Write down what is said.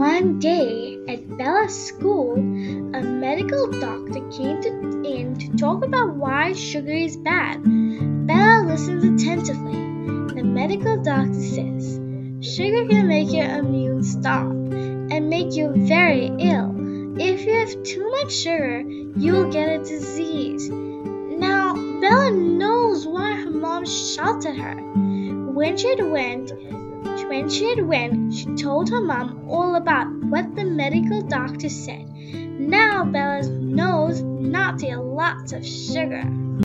One day at Bella's school, a medical doctor came in to talk about why sugar is bad. Bella listens attentively. The medical doctor says, sugar can make your immune stop and make you very ill. If you have too much sugar, you will get a disease. Now, Bella knows why her mom shouted at her. When she had went, she told her mom all about what the medical doctor said. Now Bella knows not to eat lots of sugar.